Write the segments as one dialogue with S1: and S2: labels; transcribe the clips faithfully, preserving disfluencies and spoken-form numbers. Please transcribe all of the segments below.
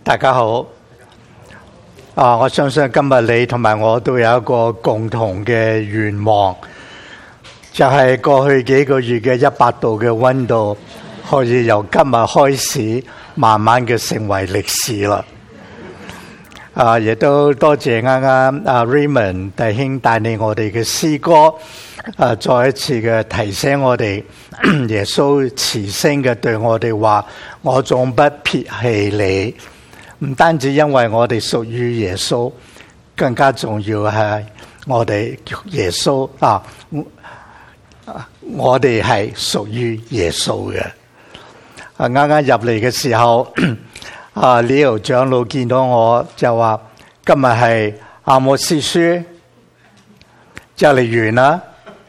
S1: 大家好。啊，我相信今日你同埋我都有一個共同嘅願望，就係、是、過去幾個月嘅一百度嘅溫度，可以由今日開始慢慢嘅成為歷史啦。啊，亦都多謝啱啱阿 Raymond 弟兄帶領我哋嘅詩歌，啊，再一次嘅提醒我哋，耶穌慈聲嘅對我哋話：我總不撇棄你。唔單止因為我哋屬於耶穌，更加重要係我哋耶穌啊，我哋係屬於耶穌嘅。啊，啱啱入嚟嘅時候，啊，Leo 長老見到我就話：今日係阿摩司書就嚟完啦。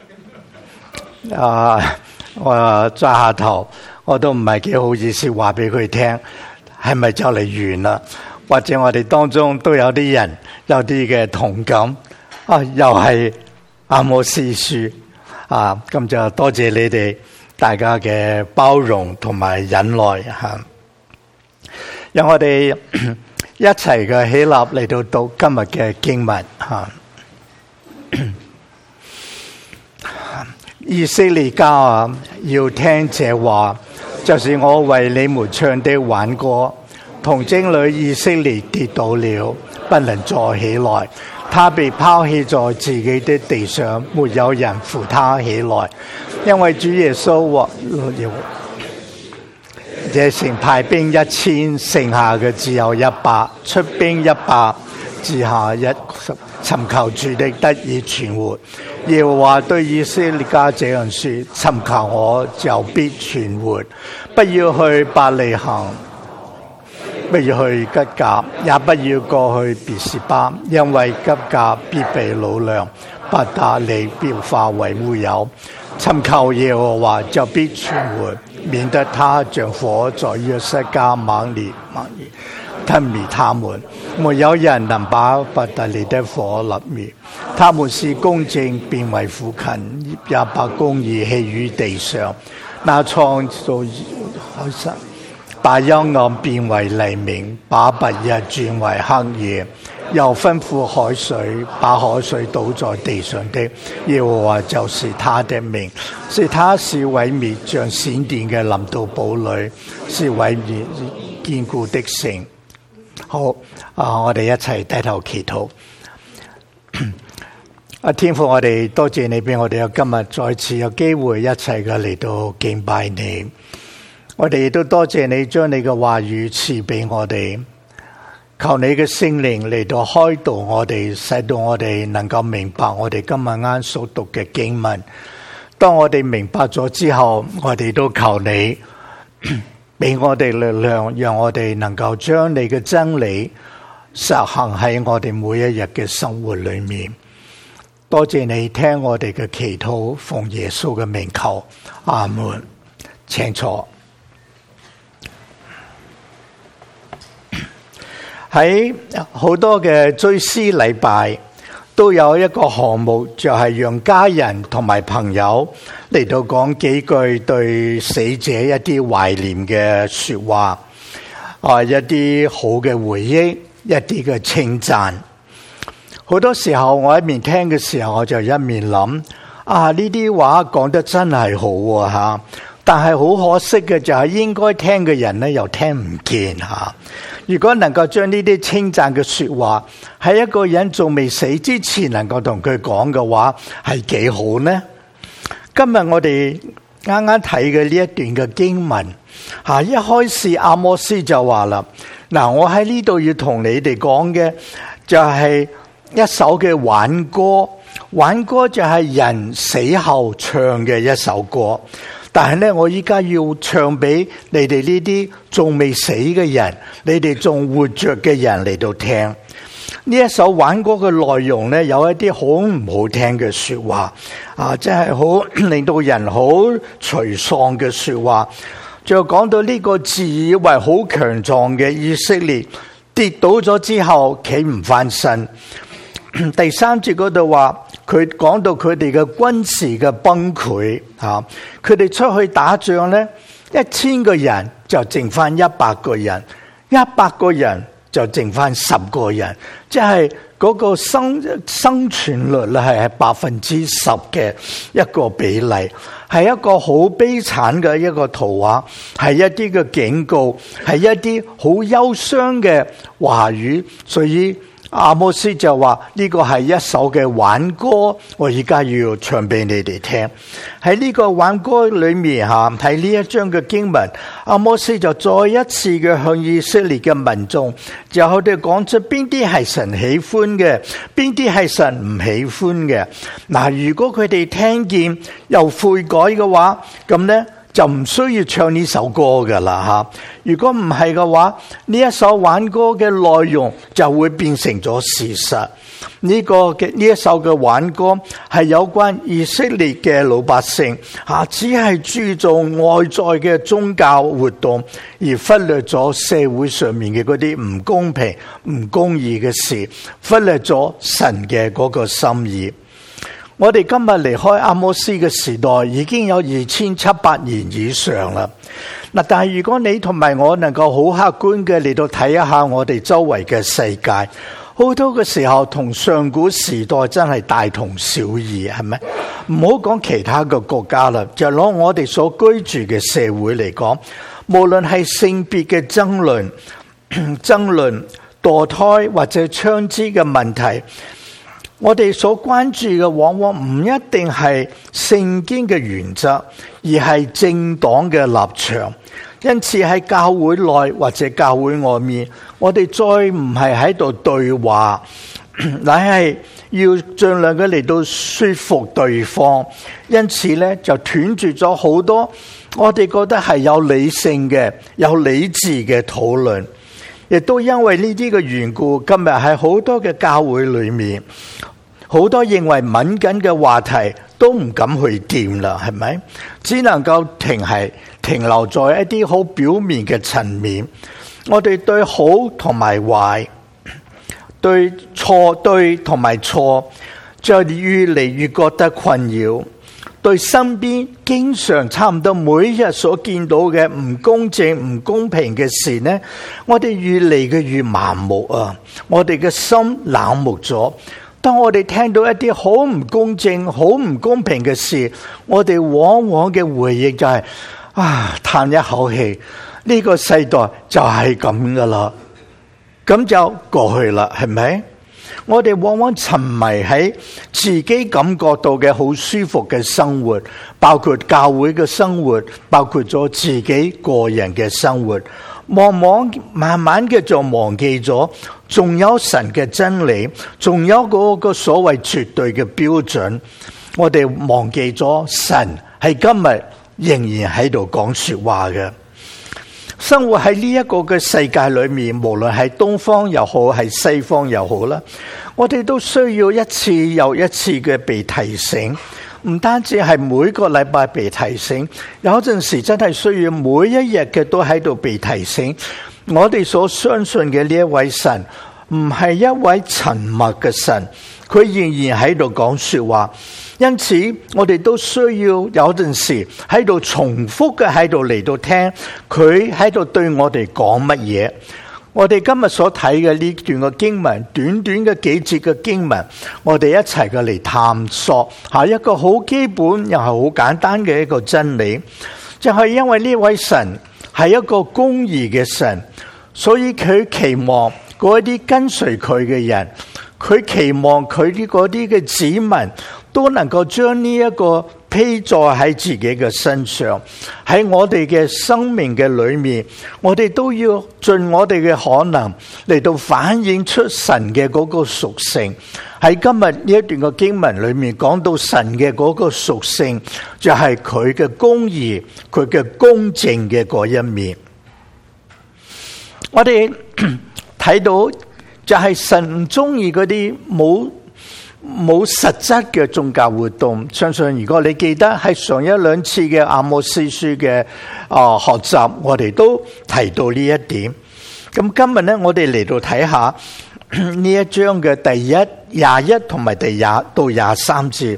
S1: 啊，我抓下頭，我都唔係幾好意思話俾佢聽。係咪就嚟完啦？或者我哋當中都有啲人有啲嘅同感啊，又係阿摩司書啊，咁就多謝你哋大家嘅包容同埋忍耐吓。讓我哋一齊嘅起立嚟到讀今日嘅經文吓。以色列家啊，要聽這話。就是我為你們唱的挽歌，童貞女以色列跌倒了，不能再起來。她被拋棄在自己的地上，沒有人扶她起來。因為主耶穌話：這城派兵一千，剩下嘅只有一百，出兵一百，之下一十，尋求主的得以存活。耶和華對以色列家這樣說：尋求我就必存活。不要去伯利恆，不要去吉甲，也不要過去別是巴，因為吉甲必被擄掠，伯特利必化為烏有。尋求耶和華就必存活，免得他像火在約瑟家猛烈猛烈吞滅他們。沒有人能把伯特利的火立滅。他們是公正變為苦勤，也把公義棄於地上。那創造海神，把幽暗變為黎明，把白日轉為黑夜，又吩咐海水，把海水倒在地上的。耶和華就是他的名，是他是毀滅像閃電嘅臨到堡壘，是毀滅堅固的城。好啊，我哋一齊低頭祈禱。啊，天父，我哋多謝你俾我哋有今日再次有機會一齊嘅嚟到敬拜你。我哋亦都多謝你將你嘅話語賜俾我哋，求你嘅聖靈嚟到開導我哋，使到我哋能夠明白我哋今日啱所讀嘅經文。當我哋明白咗之後，我哋都求你俾我哋力量，讓我哋能夠將你嘅真理實行喺我哋每一日嘅生活裏面。多謝你聽我哋嘅祈禱，奉耶穌嘅名求，阿門。請坐。喺好多嘅追思禮拜都有一個項目，就係讓家人同埋朋友嚟到講幾句對死者一啲懷念嘅說話，啊，一啲好嘅回憶，一啲嘅稱讚。好多時候我一面聽嘅時候，我就一面諗啊，呢啲話講得真係好啊吓，但係好可惜嘅就係應該聽嘅人咧又聽唔見吓。如果能夠將呢啲稱讚嘅說話喺一個人仲未死之前能夠同佢講嘅話，係幾好呢？今日我哋啱啱睇嘅呢一段嘅經文吓，一開始阿摩司就話啦，嗱，我喺呢度要同你哋講嘅就係一首嘅挽歌，挽歌就係人死後唱嘅一首歌。但係咧，我依家要唱俾你哋呢啲仲未死嘅人，你哋仲活着嘅人嚟到聽。呢一首挽歌嘅內容咧，有一啲好唔好聽嘅說話啊，即係好令到人好沮喪嘅說話。就講到呢個自以為好強壯嘅以色列跌倒咗之後企唔翻身。第三節嗰度話，佢講到佢哋嘅軍事嘅崩潰啊，佢哋出去打仗咧，一千個人就剩翻一百個人， 一百個人就剩翻十個人，即係嗰個生生存率咧係係百分之十嘅一個比例，係一個好悲慘嘅一個圖畫，係一啲嘅警告，係一啲好憂傷嘅話語。所以阿摩司就話呢個係一首嘅挽歌，我而家要唱俾你哋聽。喺呢個挽歌裏面吓，睇呢一章嘅經文，阿摩司就再一次嘅向以色列嘅民眾，就佢哋講出邊啲係神喜歡嘅，邊啲係神唔喜歡嘅。嗱，如果佢哋聽見又悔改嘅話，咁呢就唔需要唱呢首歌噶啦吓。如果唔係嘅話，呢一首挽歌嘅內容就會變成咗事實。呢個嘅呢一首嘅挽歌係有關以色列嘅老百姓吓，只係注重外在嘅宗教活動，而忽略咗社會上面嘅嗰啲唔公平、唔公義嘅事，忽略咗神嘅嗰個心意。我哋今日離開阿摩司嘅時代已經有二千七百年以上啦。嗱，但係如果你同埋我能夠好客觀嘅嚟到睇一下我哋周圍嘅世界，好多嘅時候同上古時代真係大同小異，係咪？唔好講其他嘅國家啦，就攞我哋所居住嘅社會嚟講，無論係性別嘅爭論、爭論、墮胎或者槍支嘅問題，我哋所關注嘅往往唔一定係聖經嘅原則，而係政黨嘅立場。因此喺教會內或者教會外面，我哋再唔係喺度對話，乃係要盡量嘅嚟到說服對方。因此咧就斷絕咗好多我哋覺得係有理性嘅、有理智嘅討論。亦都因為呢啲嘅緣故，今日喺好多嘅教會裏面，好多認為敏感嘅話題都唔敢去掂啦，係咪？只能夠停係停留在一啲好表面嘅層面。我哋對好同埋壞，對錯對同埋錯，就越嚟越覺得困擾。對身邊經常差唔多每日所見到嘅唔公正、唔公平嘅事呢，我哋越嚟嘅越麻木啊！我哋嘅心冷漠咗。當我哋聽到一啲好唔公正、好唔公平嘅事，我哋往往嘅回應就係啊，嘆一口氣，呢個世代就係咁噶啦，咁就過去啦，係咪？我哋往往沉迷喺自己感覺到嘅好舒服嘅生活，包括教會嘅生活，包括咗自己個人嘅生活，往往慢慢嘅就忘記咗，仲有神嘅真理，仲有嗰個所謂絕對嘅標準。我哋忘記咗神係今日仍然喺度講說話嘅。生活喺呢一個嘅世界裏面，無論係東方又好，係西方又好啦，我哋都需要一次又一次嘅被提醒。唔單止係每個禮拜被提醒，有陣時真係需要每一日嘅都喺度被提醒。我哋所相信嘅呢一位神，唔係一位沉默嘅神，佢仍然喺度講說話。因此我哋都需要有陣時喺度重複嘅喺度嚟到聽佢喺度對我哋講乜嘢。我哋今日所睇嘅呢段嘅經文，短短嘅幾節嘅經文，我哋一齊嘅嚟探索下一個好基本又係好簡單嘅一個真理，就係因為呢位神係一個公義嘅神，所以佢期望嗰啲跟隨佢嘅人，佢期望佢啲嗰啲嘅子民都能夠將呢一個披載喺自己嘅身上。喺我哋嘅生命嘅裏面，我哋都要盡我哋嘅可能嚟到反映出神嘅嗰個屬性。喺今日呢一段嘅經文裏面講到神嘅嗰個屬性，就係佢嘅公義，佢嘅公正嘅嗰一面。我哋睇到就係神唔中意嗰啲冇冇實質嘅宗教活動。相信如果你記得喺上一兩次嘅阿摩司書嘅啊學習，我哋都提到呢一點。咁今日呢，我哋嚟到睇下呢一章嘅第一廿一同埋第廿到廿三節。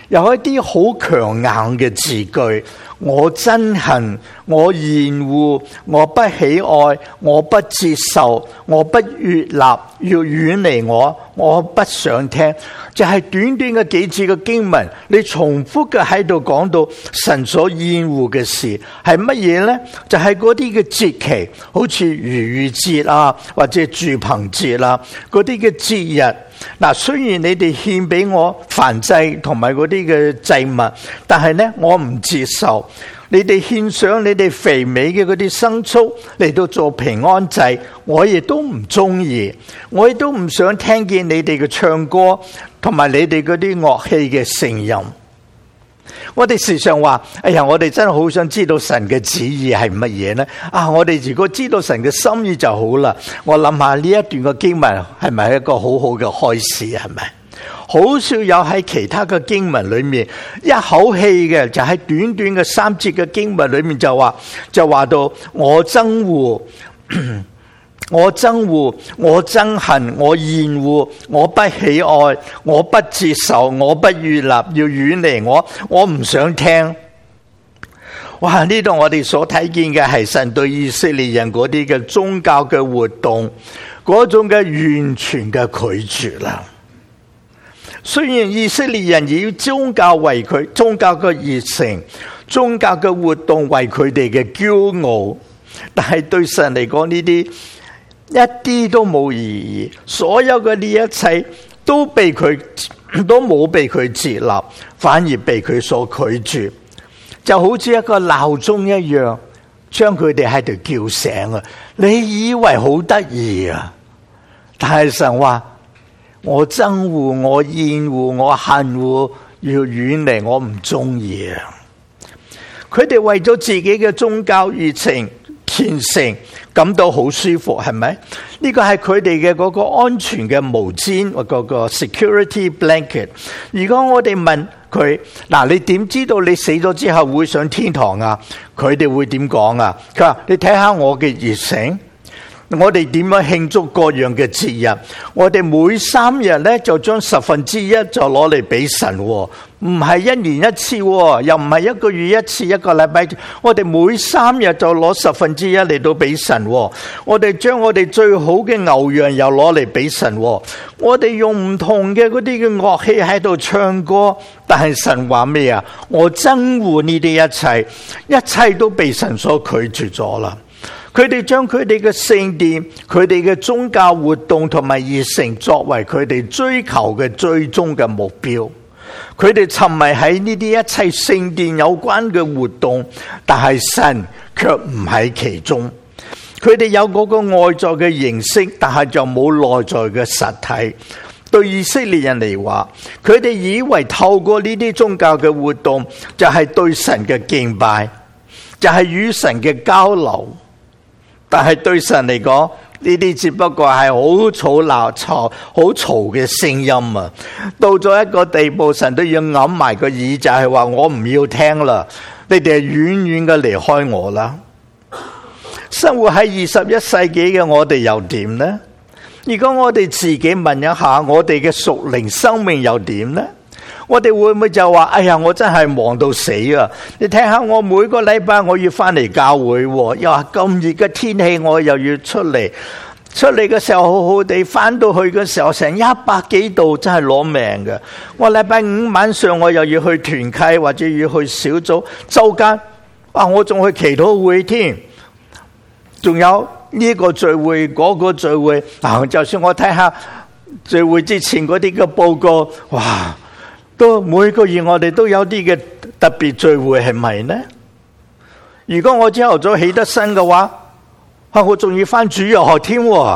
S1: 有一啲好強硬嘅字句，我憎恨，我厭惡，我不喜愛，我不接受，我不悅納，要遠離我，我不想聽。就係短短嘅幾字嘅經文，你重複嘅喺度講到神所厭惡嘅事係乜嘢呢？就係嗰啲嘅節期，好似逾越節啊，或者住棚節啦，嗰啲嘅節日。嗱，雖然你哋獻俾我燔祭同埋嗰啲嘅祭物，但係呢，我唔接受。你哋獻上你哋肥美嘅嗰啲牲畜嚟到做平安祭，我亦都唔中意，我亦都唔想聽見你哋嘅唱歌同埋你哋嗰啲樂器嘅聲音。我哋時常話，哎呀，我哋真係好想知道神嘅旨意係乜嘢呢？啊，我哋如果知道神嘅心意就好啦。我諗下呢一段嘅經文係咪一個好好嘅開始？係咪？好少有喺其他嘅經文裏面一口氣嘅，就喺短短嘅三節嘅經文裏面就話就話到我憎惡，我憎惡，我憎恨，我厭惡，我不喜愛，我不接受，我不悅納，要遠離我，我唔想聽。哇！呢度我哋所睇見嘅係神對以色列人嗰啲嘅宗教嘅活動嗰種嘅完全嘅拒絕啦。雖然以色列人以宗教為佢宗教嘅熱誠、宗教嘅活動為佢哋嘅驕傲，但係對神嚟講呢啲一啲都冇意義，所有嘅呢一切都被佢都冇被佢接納，反而被佢所拒絕，就好似一個鬧鐘一樣，將佢哋喺度叫醒啊！你以為好得意啊，但係神話。我憎惡，我厭惡，我恨惡，要遠離，我唔中意啊！佢哋為咗自己嘅宗教熱情虔誠感到好舒服，係咪？呢個係佢哋嘅嗰個安全嘅毛巾或嗰個 security blanket。如果我哋問佢，嗱，你點知道你死咗之後會上天堂啊？佢哋會點講啊？佢話你睇下我嘅熱誠。我哋點樣慶祝各樣嘅節日？我哋每三日咧就將十分之一就攞嚟俾神，唔係一年一次，又唔係一個月一次，一個禮拜。我哋每三日就攞十分之一嚟到俾神。我哋將我哋最好嘅牛羊又攞嚟俾神。我哋用唔同嘅嗰啲嘅樂器喺度唱歌，但係神話咩啊？我憎惡呢啲一切，一切都被神所拒絕咗啦。佢哋將佢哋嘅聖殿、佢哋嘅宗教活動同埋熱誠作為佢哋追求嘅最終嘅目標。佢哋沉迷喺呢啲一切聖殿有關嘅活動，但係神卻唔喺其中。佢哋有嗰個外在嘅形式，但係就冇內在嘅實體。對以色列人嚟話，佢哋以為透過呢啲宗教嘅活動就係對神嘅敬拜，就係與神嘅交流。但係對神嚟講，呢啲只不過係好嘈鬧、嘈好嘈嘅聲音啊！到咗一個地步，神都要揞埋個耳仔，係話我唔要聽啦，你哋係遠遠嘅離開我啦。生活喺二十一世紀嘅我哋又點呢？如果我哋自己問一下，我哋嘅屬靈生命又點呢？我哋會唔會就話，哎呀，我真係忙到死啊！你睇下我每個禮拜我要翻嚟教會，又話咁熱嘅天氣，我又要出嚟。出嚟嘅時候好好地，翻到去嘅時候成一百幾度，真係攞命嘅。我禮拜五晚上我又要去團契或者要去小組，周間啊，我仲去祈禱會添，仲有呢個聚會嗰個聚會。嗱，就算我睇下聚會之前嗰啲嘅報告，哇！都每個月我哋都有啲嘅特別聚會，係咪呢？如果我朝頭早起得身嘅話，我仲要翻主日學添。我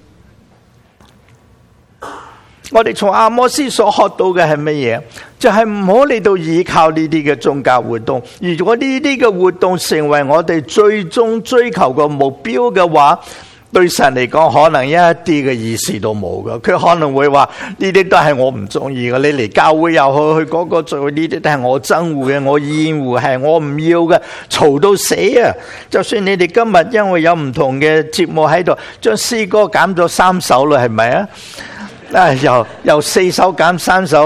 S1: 哋從阿摩司所學到嘅係乜嘢？就係唔好嚟到依靠呢啲嘅宗教活動。如果呢啲嘅活動成為我哋最終追求嘅目標嘅話，對神嚟講，可能一啲嘅意思都冇㗎。佢可能會話呢啲都係我唔中意嘅，你嚟教會又去去嗰個聚會，呢啲都係我憎惡嘅，我厭惡，係我唔要嘅，嘈到死啊！就算你哋今日因為有唔同嘅節目喺度，將詩歌減咗三首啦，係咪啊？啊，由由四首減三首，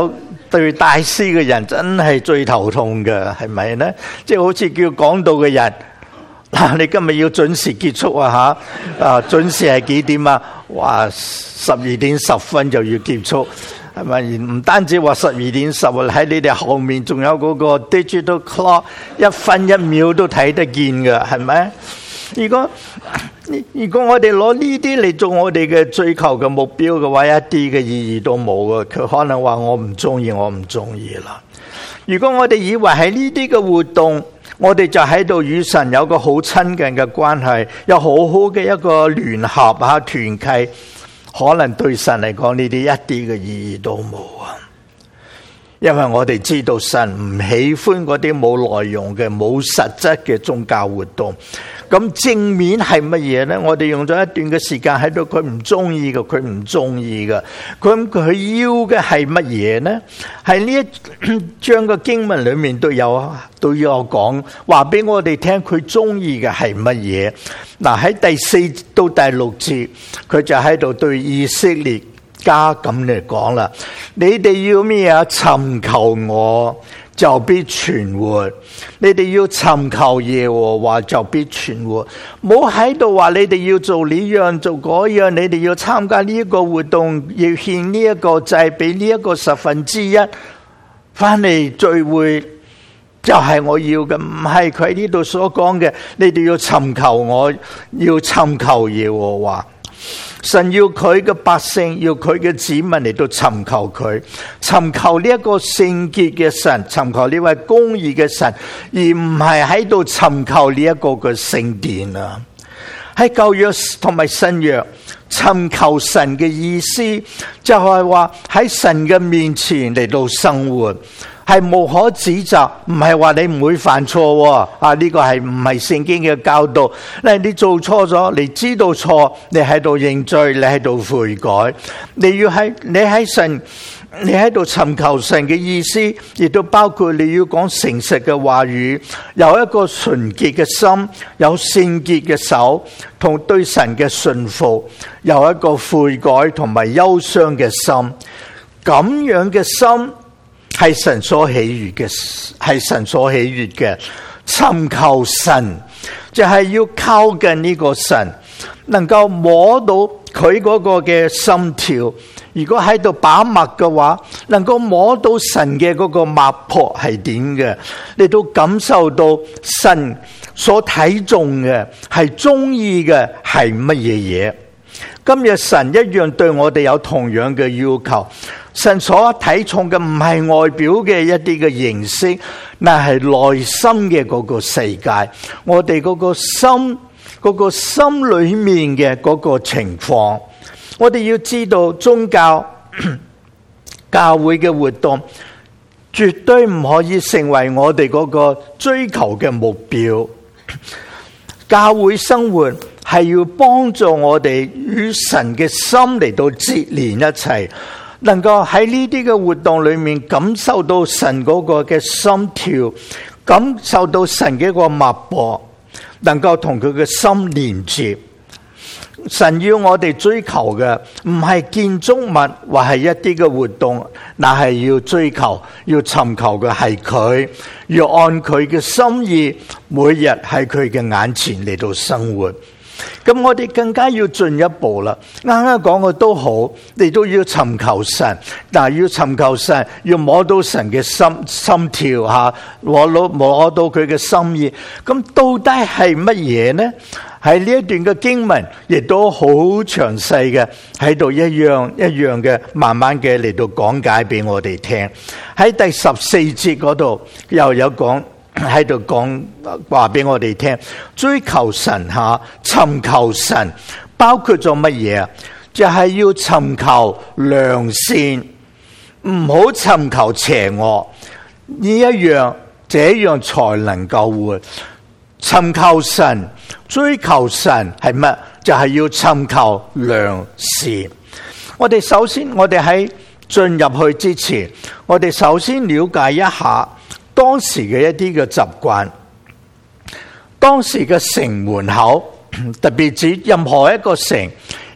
S1: 對帶詩嘅人真係最頭痛嘅，係咪呢？即係好似叫講道嘅人，嗱，你今日要準時結束啊吓，啊準時係幾點啊？哇，十二點十分就要結束，係咪？唔單止話十二點十，喺你哋後面仲有嗰個 digital clock， 一分一秒都睇得見嘅，係咪？如果如果我哋攞呢啲嚟做我哋嘅追求嘅目標嘅話，一啲嘅意義都冇嘅。佢可能話我唔中意，我唔中意啦。如果我哋以為喺呢啲嘅活動，我哋就喺度與神有個好親近嘅關係，有好好嘅一個聯合啊團契，可能對神嚟講呢啲一啲嘅意義都冇啊。因為我哋知道神唔喜歡嗰啲冇內容嘅、冇實質嘅宗教活動。咁正面係乜嘢呢？我哋用咗一段嘅時間喺度，佢唔中意嘅，佢唔中意嘅。咁佢要嘅係乜嘢呢？係呢一章嘅經文裏面都有都有講，話俾我哋聽佢中意嘅係乜嘢。嗱，喺第四到第六節，佢就喺度對以色列家咁嚟講啦，你哋要咩啊？尋求我就必存活，你哋要尋求耶和華就必存活。唔好喺度話你哋要做呢樣做嗰樣，你哋要參加呢一個活動，要獻呢一個祭，俾呢一個十分之一翻嚟聚會，就係我要嘅。唔係佢喺呢度所講嘅，你哋要尋求我，要尋求耶和華。神要佢嘅百姓，要佢嘅子民嚟到尋求佢，尋求呢一個聖潔嘅神，尋求呢位公義嘅神，而唔係喺度尋求呢一個嘅聖殿啊。喺舊約同埋新約，尋求神嘅意思就係話喺神嘅面前嚟到生活，係無可指責，唔係話你唔會犯錯啊！呢個係唔係聖經嘅教導？嗱，你做錯咗，你知道錯，你喺度認罪，你喺度悔改，你要喺你喺神，你喺度尋求神嘅意思，亦都包括你要講誠實嘅話語，有一個純潔嘅心，有聖潔嘅手，同對神嘅信服，有一個悔改同埋憂傷嘅心，咁樣嘅心。係神所喜悅嘅，係神所喜悅嘅。尋求神就係要靠近呢個神，能夠摸到佢嗰個嘅心跳。如果喺度把脈嘅話，能夠摸到神嘅嗰個脈搏係點嘅，你都感受到神所睇重嘅係中意嘅係乜嘢嘢。今日神一樣對我哋有同樣嘅要求。神所睇重嘅唔係外表嘅一啲嘅形式，但係內心嘅嗰個世界，我哋嗰個心嗰個心裏面嘅嗰個情況，我哋要知道宗教教會嘅活動絕對唔可以成為我哋嗰個追求嘅目標。教會生活係要幫助我哋與神嘅心嚟到接連一齊。能夠喺呢啲嘅活動裏面感受到神嗰個嘅心跳，感受到神嘅一個脈搏，能夠同佢嘅心連接。神要我哋追求嘅唔係建築物或係一啲嘅活動，但係要追求要尋求嘅係佢，要按佢嘅心意，每日喺佢嘅眼前嚟到生活。咁我哋更加要進一步啦，啱啱講嘅都好，你都要尋求神，但係要尋求神，要摸到神嘅心心跳吓，摸到摸到佢嘅心意。咁到底係乜嘢呢？喺呢一段嘅經文，亦都好詳細嘅喺度一樣一樣嘅，慢慢嘅嚟到講解俾我哋聽。喺第十四節嗰度又有講。喺度講話俾我哋聽，追求神吓，尋求神，包括咗乜嘢啊？就係要尋求良善，唔好尋求邪惡。呢一樣，這樣才能夠活。尋求神，追求神係乜？就係要尋求良善。我哋首先，我哋喺進入去之前，我哋首先了解一下當時嘅一啲嘅習慣。當時嘅城門口，特別指任何一個城，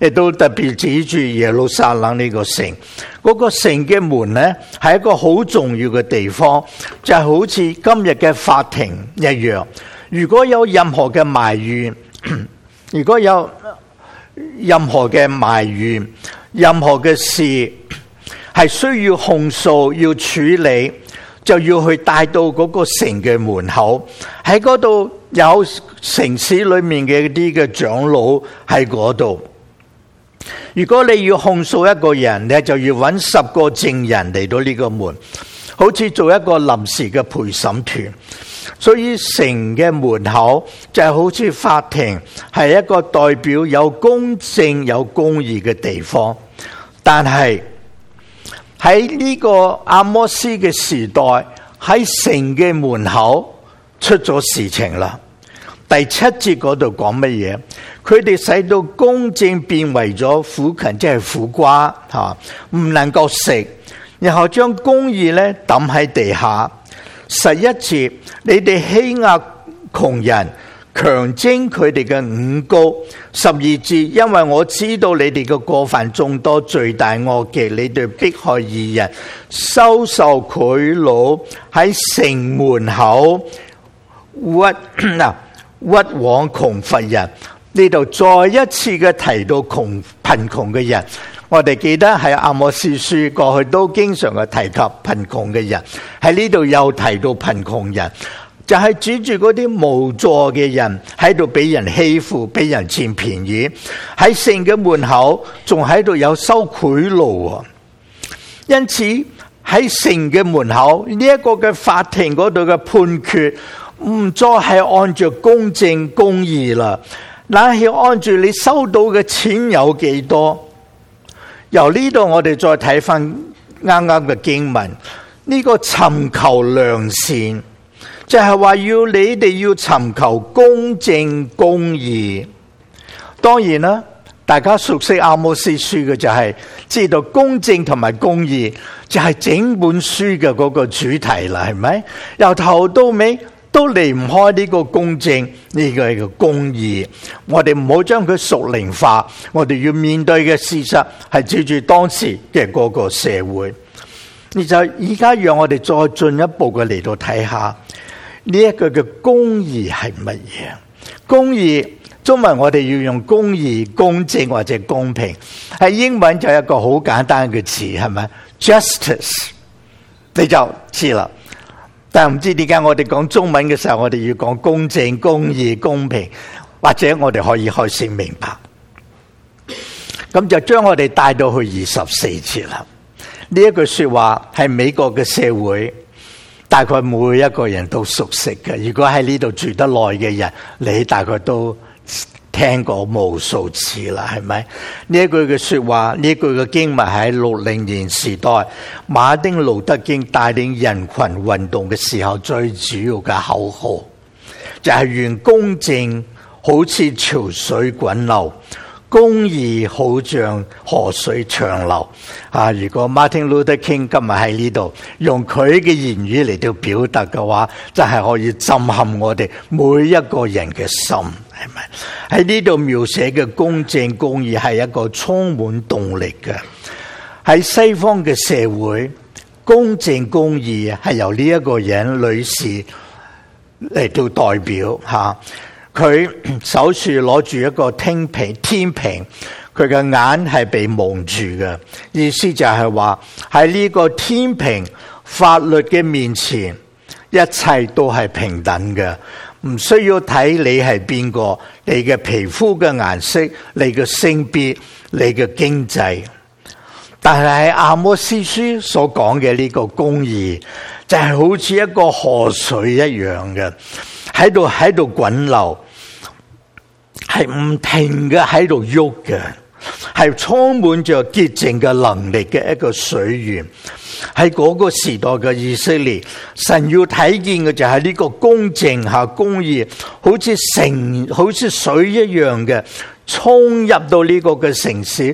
S1: 亦都特別指住耶路撒冷呢個城。嗰個城嘅門呢，係一個好重要嘅地方，就係好似今日嘅法庭一樣。如果有任何嘅埋怨，如果有任何嘅埋怨，任何嘅事係需要控訴要處理，就要去帶到嗰個城嘅門口，喺嗰度有城市裏面嘅啲嘅長老喺嗰度。如果你要控訴一個人，你就要揾十個證人嚟到呢個門，好似做一個臨時嘅陪審團。所以城嘅門口就係好似法庭，係一個代表有公正有公義嘅地方。但係喺呢個阿摩司嘅時代，喺城嘅門口出咗事情啦。第七節嗰度講乜嘢？佢哋使到公正變為咗苦芹，即係苦瓜吓，唔能夠食，然後將公義咧抌喺地下。十一節，你哋欺壓窮人，強徵佢哋嘅五穀。十二節，因為我知道你哋嘅過犯眾多，罪大惡極，你哋迫害義人，收受賄賂，喺城門口屈嗱屈枉窮乏人。呢度再一次嘅提到窮貧窮嘅人。我哋記得喺阿摩司書過去都經常嘅提及貧窮嘅人，喺呢度又提到貧窮人，就係指住嗰啲無助嘅人喺度俾人欺負，俾人佔便宜，喺城嘅門口仲喺度有收賄賂。因此喺城嘅門口呢一個嘅法庭嗰度嘅判決唔再係按照公正公義啦，乃係按住你收到嘅錢有幾多。由呢度我哋再睇翻啱啱嘅經文，呢個尋求良善，就係話要你哋要尋求公正公義。當然啦，大家熟悉阿摩司書嘅就係知道公正同埋公義就係整本書嘅嗰個主題啦，係咪？由頭到尾都離唔開呢個公正，呢個係個公義。我哋唔好將佢屬靈化，我哋要面對嘅事實係照住當時嘅嗰個社會。你就而家讓我哋再進一步嘅嚟到睇下呢一個嘅公義係乜嘢？公義中文我哋要用公義、公正或者公平，喺英文就係一個好簡單嘅詞，係咪 ？Justice， 你就知啦。但係唔知點解我哋講中文嘅時候，我哋要講公正、公義、公平，或者我哋可以開始明白。咁就將我哋帶到去二十四節啦。呢一句說話係美國嘅社會，大概每一個人都熟悉嘅。如果喺呢度住得耐嘅人，你大概都聽過無數次啦，係咪？呢一句嘅說話，呢一句嘅經文喺六零年時代馬丁路德金帶領人群運動嘅時候最主要嘅口號，就係願公正好似潮水滾流，公義好像河水長流。啊！如果 Martin Luther King 今日喺呢度用佢嘅言語嚟到表達嘅話，真係可以震撼我哋每一個人嘅心，係咪？喺呢度描寫嘅公正公義係一個充滿動力嘅。喺西方嘅社會，公正公義係由呢一個人女士嚟到代表吓。佢手處攞住一個天平，天平佢嘅眼係被蒙住嘅，意思就係話喺呢個天平法律嘅面前，一切都係平等嘅，唔需要睇你係邊個，你嘅皮膚嘅顏色，你嘅性別，你嘅經濟。但係喺阿摩司書所講嘅呢個公義，就係好似一個河水一樣嘅，喺度喺度滾流，係唔停嘅喺度喐嘅，係充滿着潔淨嘅能力嘅一個水源。喺嗰個時代嘅以色列，神要睇見嘅就係呢個公正吓公義，好似城好似水一樣嘅衝入到呢個嘅城市，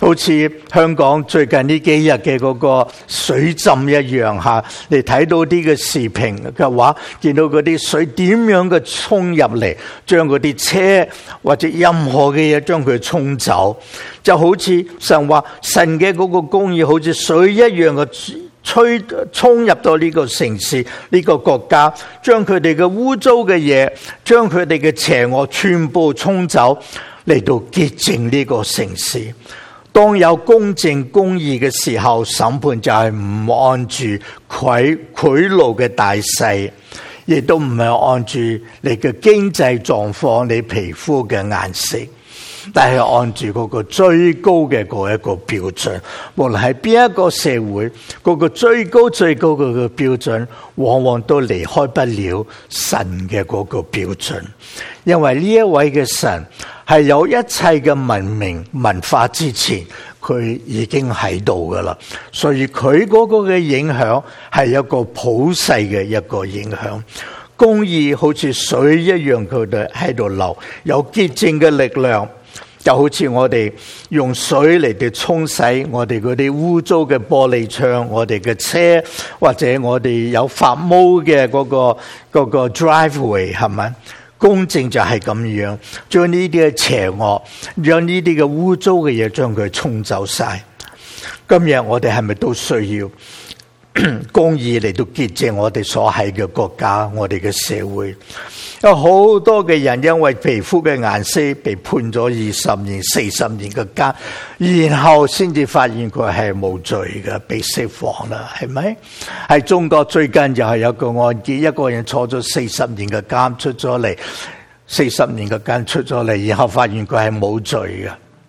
S1: 好似香港最近呢幾日嘅嗰個水浸一樣吓，你睇到啲嘅視頻嘅話，見到嗰啲水點樣嘅沖入嚟，將嗰啲車或者任何嘅嘢將佢沖走，就好似神話神嘅嗰個公義好似水一樣嘅吹沖入到呢個城市呢個國家，將佢哋嘅污糟嘅嘢，將佢哋嘅邪惡全部沖走，嚟到潔淨呢個城市。當有公正公義嘅時候，審判就係唔按住賄賄賂嘅大細，亦都唔係按住你嘅經濟狀況、你皮膚嘅顏色，但係按住嗰個最高嘅嗰一個標準。無論係邊一個社會，嗰個最高最高嘅個標準，往往都離開不了神嘅嗰個標準。因為呢一位嘅神係有一切嘅文明文化之前，佢已經喺度噶啦，所以佢嗰個嘅影響係一個普世嘅一個影響。公義好似水一樣，佢哋喺度流，有潔淨嘅力量，就好似我哋用水嚟到沖洗我哋嗰啲污糟嘅玻璃窗，我哋嘅車，或者我哋有發毛嘅嗰個嗰個 driveway， 係咪？公正就係咁樣，將呢啲嘅邪惡，將呢啲嘅污糟嘅嘢，將佢沖走晒。今日我哋係咪都需要公義嚟到潔淨我哋所喺嘅國家，我哋嘅社會？有好多嘅人因為皮膚嘅顏色被判咗二十年、四十年嘅監，然後先至發現佢係冇罪嘅，被釋放啦，係咪？喺中國最近就係有個案件，一個人坐咗四十年嘅監出咗嚟，四十年嘅監出咗嚟，然後發現佢係冇罪嘅。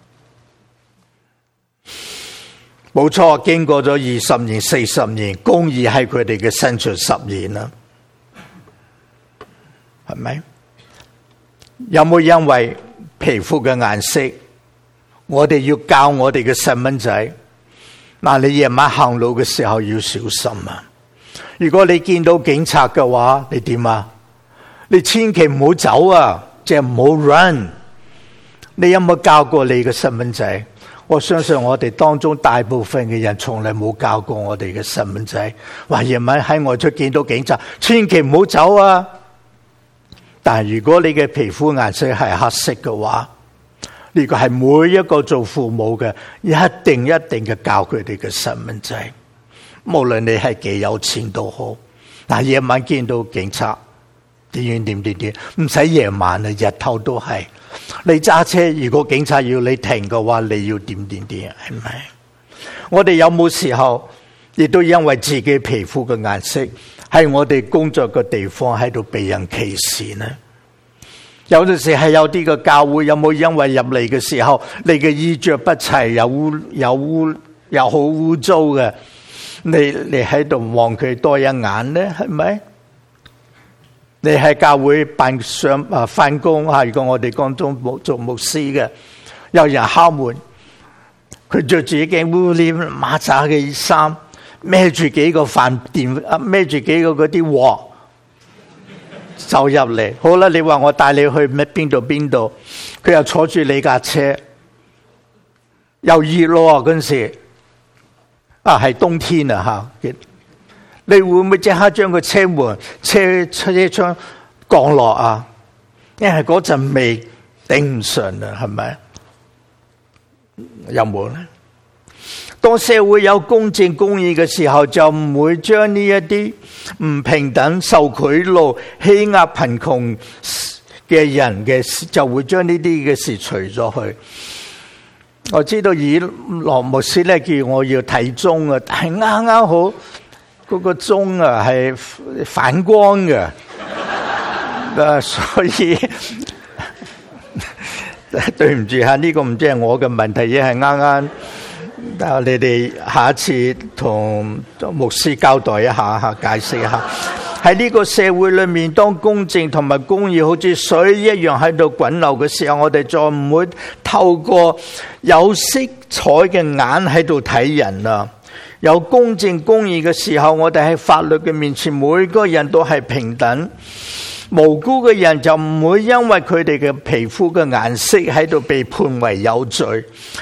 S1: 冇錯，經過咗二十年、四十年，公義喺佢哋嘅身上十年啦。係咪？有冇因為皮膚嘅顏色，我哋要教我哋嘅細蚊仔？嗱，你夜晚行路嘅時候要小心啊！如果你見到警察嘅話，你點啊？你千祈唔好走啊，即係唔好 run。你有冇教過你嘅細蚊仔？我相信我哋當中大部分嘅人從來冇教過我哋嘅細蚊仔，話夜晚喺外出見到警察，千祈唔好走啊！但係如果你嘅皮膚顏色係黑色嘅話，呢個係每一個做父母嘅一定一定嘅教佢哋嘅細蚊仔，無論你係幾有錢都好。但係夜晚見到警察，點樣點點點，唔使夜晚啊，日頭都係。你揸車，如果警察要你停嘅話，你要點點點，係咪？我哋有冇時候亦都因為自己皮膚嘅顏色，喺我哋工作嘅地方喺度被人歧視呢？有陣時係有啲嘅教會，有冇因為入嚟嘅時候，你嘅衣着不齊，有污有污又好污糟嘅，你你喺度望佢多一眼呢？係咪？你喺教會辦上啊翻工啊，如果我哋當中冇做牧師嘅，有人敲門，佢着住一件烏黏馬扎嘅衫，孭住幾個飯店啊，孭住幾個嗰啲鑊走入嚟。好啦，你話我帶你去咩邊度邊度，佢又坐住你架車，又熱咯嗰陣時，啊係冬天啊吓。你會唔會即刻將個車門、車車窗降落啊？因為嗰陣味頂唔順啊，係咪？有冇咧？當社會有公正公義嘅時候，就唔會將呢一啲唔平等、受賄賂、欺壓貧窮嘅人嘅事，就會將呢啲嘅事除咗去。我知道以羅牧師咧叫我要睇鐘啊，係啱啱好。嗰個鐘啊係反光嘅，誒，所以對唔住吓，呢個唔知係我嘅問題，亦係啱啱。但係你哋下一次同牧師交代一下吓，解釋一下。喺呢個社會裏面，當公正同埋公義好似水一樣喺度滾流嘅時候，我哋再唔會透過有色彩嘅眼喺度睇人啦。有公正公義嘅時候，我哋喺法律嘅面前，每個人都係平等。無辜嘅人就唔會因為佢哋嘅皮膚嘅顏色喺度被判為有罪。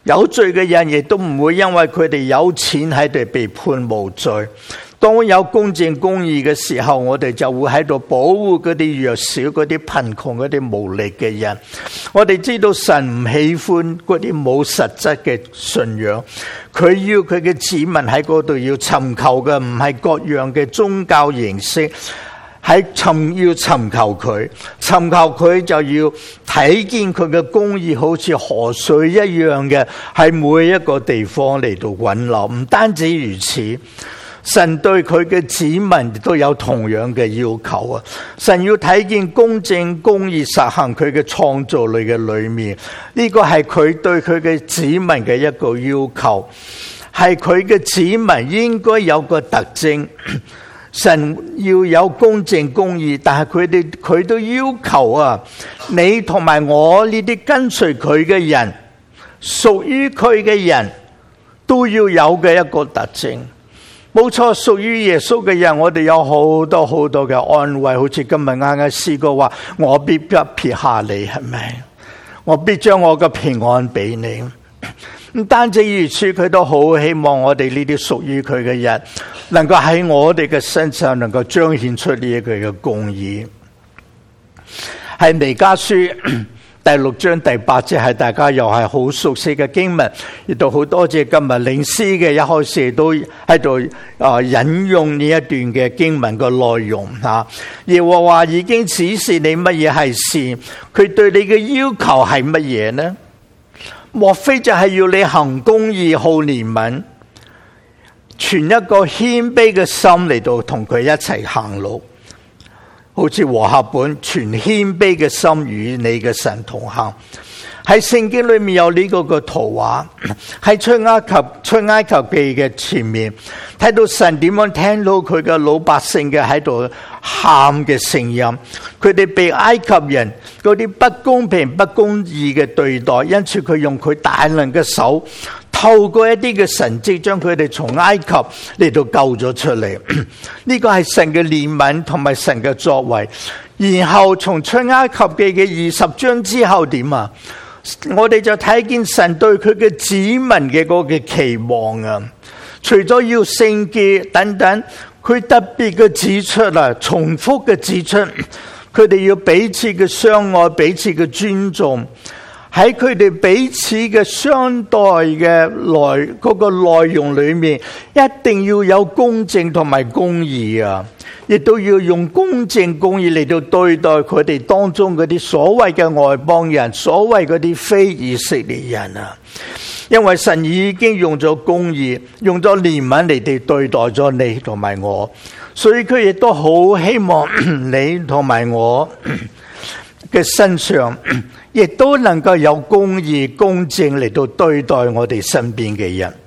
S1: 有罪嘅人亦都唔會因為佢哋有錢喺度被判無罪。當有公正公義嘅時候，我哋就會喺度保護嗰啲弱小、嗰啲貧窮、嗰啲無力嘅人。我哋知道神唔喜歡嗰啲冇實質嘅信仰，佢要佢嘅子民喺嗰度要尋求嘅唔係各樣嘅宗教形式，喺尋要尋求佢，尋求佢就要睇見佢嘅公義好似河水一樣嘅喺每一個地方嚟到滾流。唔單止如此，神對佢嘅子民都有同樣嘅要求啊！神要睇見公正公義實行佢嘅創造力嘅裏面，呢個係佢對佢嘅子民嘅一個要求，係佢嘅子民應該有個特徵。神要有公正公義，但係佢哋佢都要求啊，你同埋我呢啲跟隨佢嘅人，屬於佢嘅人都要有嘅一個特徵。冇錯，屬於耶穌嘅人，我哋有好多好多嘅安慰，好似今日啱啱試過話，我必不撇下你，係咪？我必將我嘅平安俾你。唔單止如此，佢都好希望我哋呢啲屬於佢嘅人，能夠喺我哋嘅身上能夠彰顯出呢一句嘅公義。喺彌迦書第六章第八節，係大家又係好熟悉嘅經文，亦都好多謝今日領詩嘅一開始都喺度啊引用呢一段嘅經文嘅內容吓。耶和華已經指示你乜嘢係善，佢對你嘅要求係乜嘢呢？莫非就係要你行公義、好憐憫，存一個謙卑嘅心嚟到同佢一齊行路？好似和合本，存謙卑嘅心與你嘅神同行。喺聖經裏面有呢個個圖畫，喺出埃及出埃及記嘅前面，睇到神點樣聽到佢嘅老百姓嘅喺度喊嘅聲音，佢哋被埃及人嗰啲不公平不公義嘅對待，因此佢用佢大能嘅手，透過一啲嘅神蹟，將佢哋從埃及嚟到救咗出嚟。呢個係神嘅憐憫同埋神嘅作為。然後從出埃及記嘅二十章之後點啊？我哋就睇見神對佢嘅子民嘅嗰個期望啊，除咗要聖潔等等，佢特別嘅指出啊，重複嘅指出，佢哋要彼此嘅相愛，彼此嘅尊重。喺佢哋彼此嘅相待嘅內嗰個內容裏面，一定要有公正同埋公義啊！亦都要用公正公義嚟到對待佢哋當中嗰啲所謂嘅外邦人，所謂嗰啲非以色列人啊！因為神已經用咗公義，用咗憐憫嚟哋對待咗你同埋我，所以佢亦都好希望你同埋我嘅身上，亦都能夠有公義公正嚟到對待我哋身邊嘅人。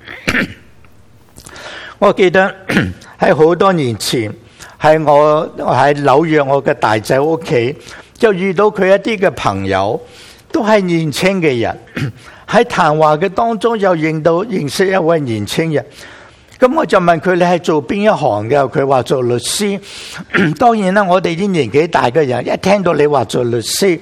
S1: 我記得喺好多年前，喺我喺紐約我嘅大仔屋企，就遇到佢一啲嘅朋友，都係年輕嘅人。喺談話嘅當中，又認到認識一位年輕人。咁我就問佢，你係做邊一行嘅？佢話做律師。當然啦，我哋啲年紀大嘅人一聽到你話做律師，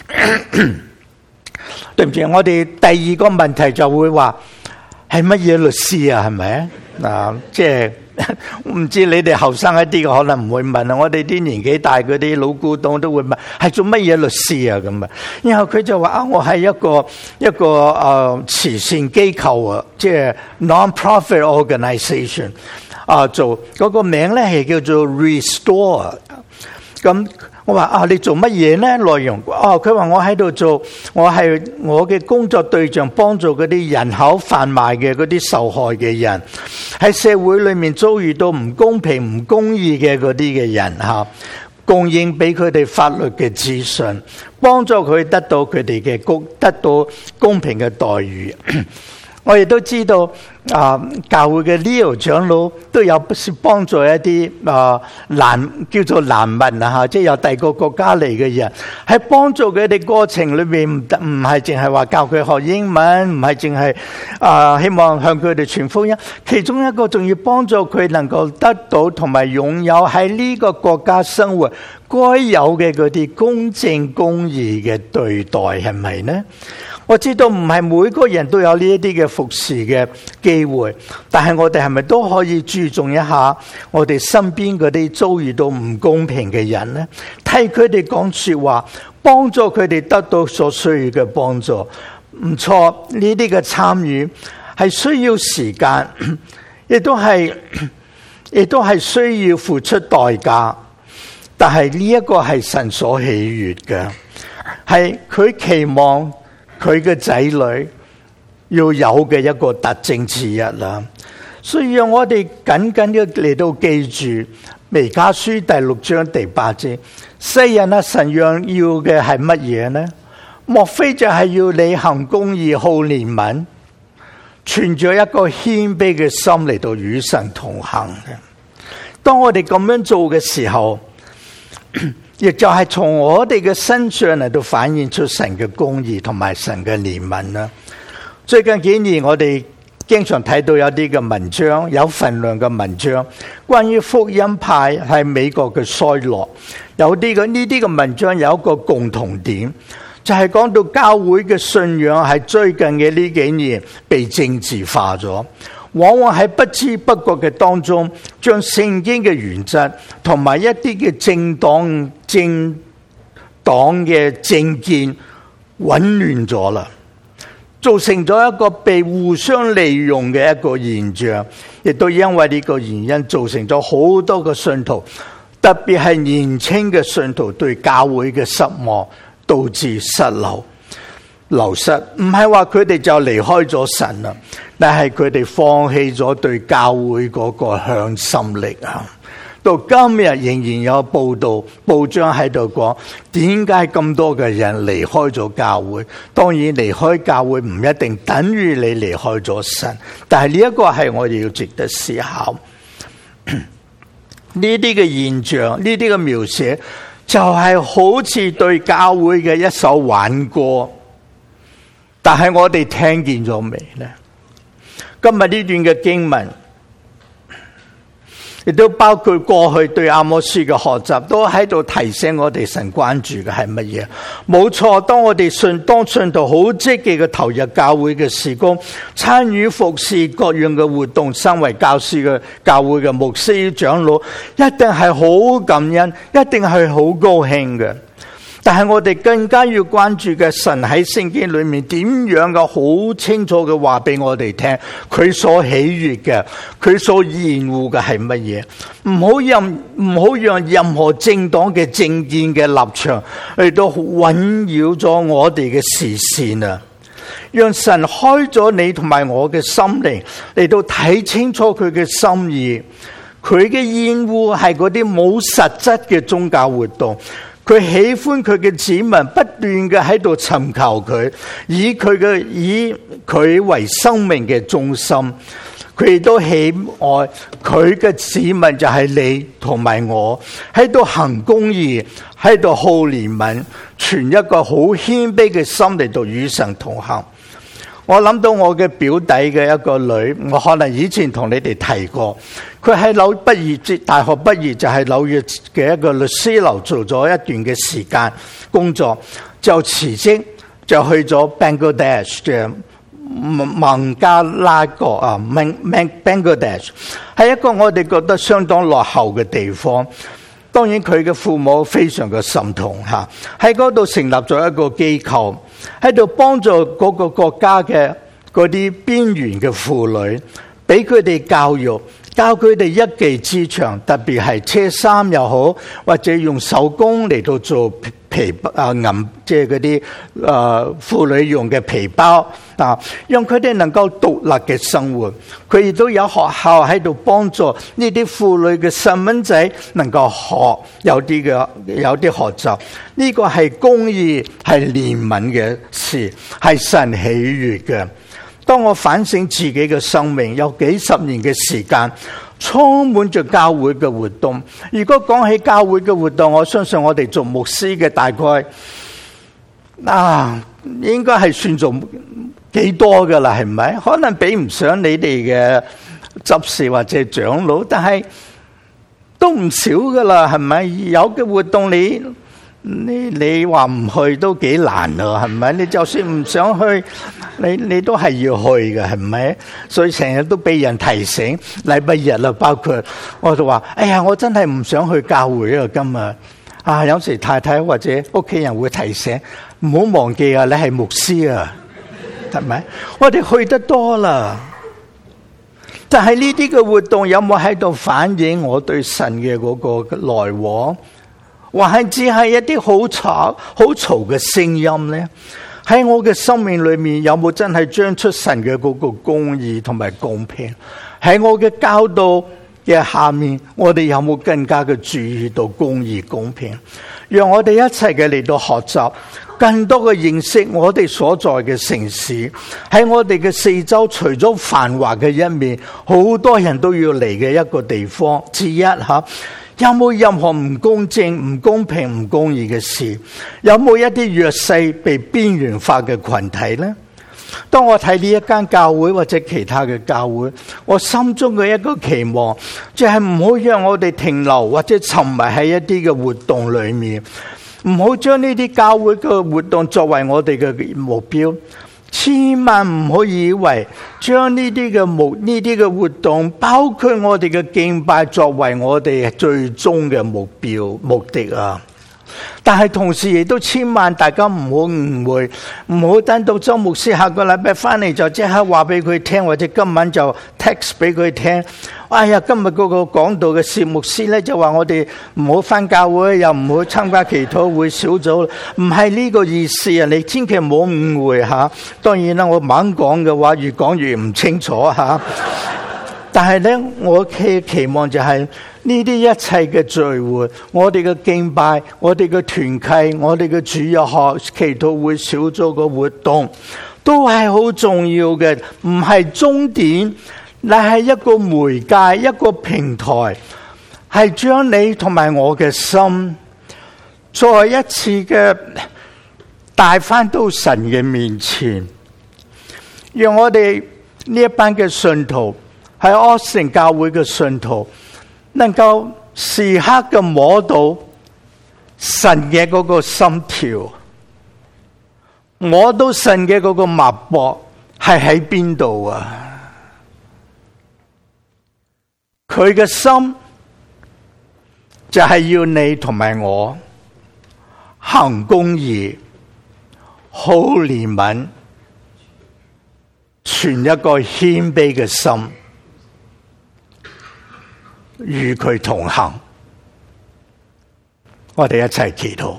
S1: 對唔住，我哋第二個問題就會話係乜嘢律師啊？係咪啊？即係唔知你哋後生一啲嘅可能唔會問啊，我哋啲年紀大嗰啲老古董都會問係做乜嘢律師啊？咁啊，然後佢就話啊，我係一個一個誒、呃、慈善機構啊，即係 non-profit organization 啊，做嗰、那個名咧係叫做 Restore。咁我話啊，你做乜嘢呢？內容哦，佢話我喺度做，我係我嘅工作對象，幫助嗰啲人口販賣嘅嗰啲受害嘅人，喺社會裏面遭遇到唔公平、唔公義嘅嗰啲嘅人吓，供應俾佢哋法律嘅資訊，幫助佢得到佢哋嘅公得到公平嘅待遇。我亦都知道啊，教會嘅 Leo 長老都有幫助一啲啊難叫做難民啊吓，即係有第二個國家嚟嘅人，喺幫助佢哋過程裏面唔唔係淨係話教佢學英文，唔係淨係啊希望向佢哋傳福音，其中一個仲要幫助佢能夠得到同埋擁有喺呢個國家生活該有嘅嗰啲公正公義嘅對待，係咪呢？ 我知道唔係每個人都有呢一啲嘅服侍嘅機會，但係我哋係咪都可以注重一下我哋身邊嗰啲遭遇到唔公平嘅人呢？替佢哋講說話，幫助佢哋得到所需要嘅幫助。唔錯，呢啲嘅參與係需要時間，亦都係亦都係需要付出代價。但係呢一個係神所喜悅嘅，係佢期望佢嘅仔女要有嘅一個特徵之一啦。所以讓我哋緊緊嘅嚟到記住彌迦書第六章第八節，世人啊，神讓要嘅係乜嘢呢？莫非就係要你行公義、好憐憫，存着一個謙卑嘅心嚟到與神同行嘅。當我哋咁樣做嘅時候，亦就係從我哋嘅身上嚟到反映出神嘅公義同埋神嘅憐憫啦。最近幾年我哋經常睇到有啲嘅文章，有份量嘅文章，關於福音派喺美國嘅衰落。有啲嘅呢啲嘅文章有一個共同點，就係講到教會嘅信仰係最近嘅呢幾年被政治化咗。往往喺不知不覺嘅當中，將聖經嘅原則同埋一啲嘅政黨政黨嘅政見混亂咗啦，造成咗一個被互相利用嘅一個現象，亦都因為呢個原因造成咗好多嘅信徒，特別係年輕嘅信徒對教會嘅失望，導致失流。流失唔係話佢哋就離開咗神啦，但係佢哋放棄咗對教會嗰個向心力啊！到今日仍然有報道報章喺度講，點解咁多嘅人離開咗教會？當然離開教會唔一定等於你離開咗神，但係呢一個係我哋要值得思考。呢啲嘅現象，呢啲嘅描寫，就係好似對教會嘅一首挽歌。但係我哋聽見咗未呢？今日呢段嘅經文，亦都包括過去對阿摩司嘅學習，都喺度提醒我哋神關注嘅係乜嘢？冇錯，當我哋信當信徒好積極嘅投入教會嘅事工，參與服侍各樣嘅活動，身為教師嘅教會嘅牧師長老，一定係好感恩，一定係好高興嘅。但係我哋更加要關注嘅，神喺聖經裏面點樣嘅好清楚嘅話俾我哋聽，佢所喜悅嘅，佢所厭惡嘅係乜嘢？唔好任唔好讓任何政黨嘅政見嘅立場嚟到混擾咗我哋嘅視線啊！讓神開咗你同埋我嘅心靈嚟到睇清楚佢嘅心意，佢嘅厭惡係嗰啲冇實質嘅宗教活動。佢喜歡佢嘅子民不斷嘅喺度尋求佢，以佢嘅以佢為生命嘅中心。佢亦都喜愛佢嘅子民就係你同埋我，喺度行公義，喺度好憐憫，存一個好謙卑嘅心嚟到與神同行。我諗到我嘅表弟嘅一個女，我可能以前同你哋提過，佢喺紐畢業，大學畢業就係紐約嘅一個律師樓做咗一段嘅時間工作，就辭職就去咗 Bangladesh 嘅孟加拉國啊 Bangladesh 係一個我哋覺得相當落後嘅地方。當然佢嘅父母非常嘅心痛吓，喺嗰度成立咗一個機構，喺度幫助嗰個國家嘅嗰啲邊緣嘅婦女，俾佢哋教育，教佢哋一技之長，特別係車衫又好，或者用手工嚟到做皮啊銀，即係嗰啲誒婦女用嘅皮包啊，讓佢哋能夠獨立嘅生活。佢亦都有學校喺度幫助呢啲婦女嘅細蚊仔能夠學有啲嘅有啲學習。呢個係公義，係憐憫嘅事，係神喜悅嘅。當我反省自己嘅生命，有幾十年嘅時間，充滿着教會嘅活動。如果講起教會嘅活動，我相信我哋做牧師嘅大概啊，應該係算做幾多噶啦，係咪？可能比唔上你哋嘅執事或者長老，但係都唔少噶啦，係咪？有嘅活動你你你話唔去都幾難咯，係咪？你就算唔想去，你你都係要去嘅，係咪？所以成日都俾人提醒，禮拜日啦，包括我就話，哎呀，我真係唔想去教會啊，今日啊，有時太太或者屋企人會提醒，唔好忘記啊，你係牧師啊，係咪？我哋去得多啦。但係呢啲嘅活動有冇喺度反映我對神嘅嗰個來往，或係只係一啲好吵好嘈嘅聲音呢？喺我嘅生命裏面有冇真係將出神嘅嗰個公義同埋公平？喺我嘅教導嘅下面，我哋有冇更加嘅注意到公義公平？讓我哋一齊嘅嚟到學習，更多嘅認識我哋所在嘅城市，喺我哋嘅四周，除咗繁華嘅一面，好多人都要嚟嘅一個地方之一吓。有冇任何唔公正、唔公平、唔公義嘅事？有冇一啲弱勢被邊緣化嘅群體呢？當我睇呢一間教會或者其他嘅教會，我心中嘅一個期望就係唔好讓我哋停留或者沉迷喺一啲嘅活動裏面，唔好將呢啲教會嘅活動作為我哋嘅目標。千萬唔好以為將呢啲嘅目呢啲嘅活動，包括我哋嘅敬拜，作為我哋最終嘅目標目的啊！但係同時亦都千萬大家唔好誤會，唔好等到周牧師下個禮拜翻嚟就即刻話俾佢聽，或者今晚就 text 俾佢聽。哎呀，今日嗰個講道嘅薛牧師咧就話我哋唔好翻教會，又唔好參加祈禱會小組，唔係呢個意思啊！你千祈唔好誤會吓。當然啦，我猛講嘅話越講越唔清楚吓。但係咧，我嘅期望就係呢啲一切嘅聚會，我哋嘅敬拜，我哋嘅團契，我哋嘅主日學、祈禱會、小組嘅活動，都係好重要嘅，唔係終點，乃係一個媒介，一個平台，係將你同埋我嘅心，再一次嘅帶翻到神嘅面前，讓我哋呢一班嘅信徒，喺柯城教會嘅信徒，能夠時刻嘅摸到神嘅嗰個心跳，摸到神嘅嗰個脈搏係喺邊度啊？佢嘅心就係要你同埋我行公義、好憐憫，存一個謙卑嘅心，與佢同行。我哋一齊祈禱。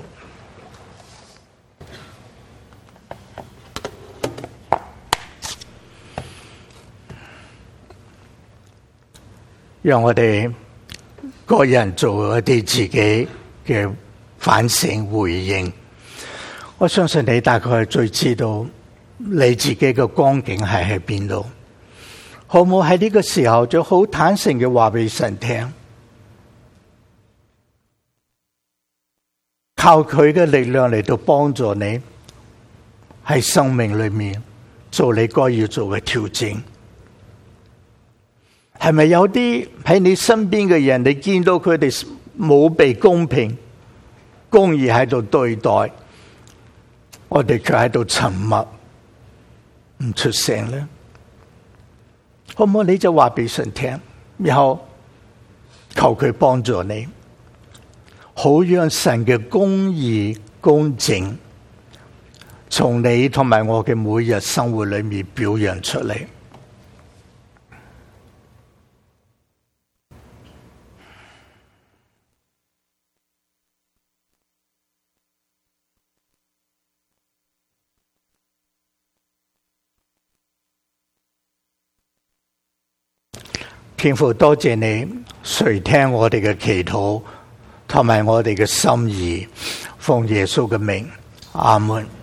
S1: 讓我哋個人做一啲自己嘅反省回應。我相信你大概係最知道你自己嘅光景係喺邊度。好唔好喺呢個時候就好坦誠嘅話俾神聽，靠佢嘅力量嚟到幫助你喺生命裏面做你該要做嘅調整。係咪有啲喺你身邊嘅人，你見到佢哋冇被公平公義喺度對待，我哋卻喺度沉默唔出聲咧？好唔好？你就話俾神聽，然後求佢幫助你，好讓神嘅公義公正從你同埋我嘅每日生活裏面表揚出嚟。天父，多謝你垂聽我哋嘅祈禱同埋我哋嘅心意，奉耶穌嘅名，阿門。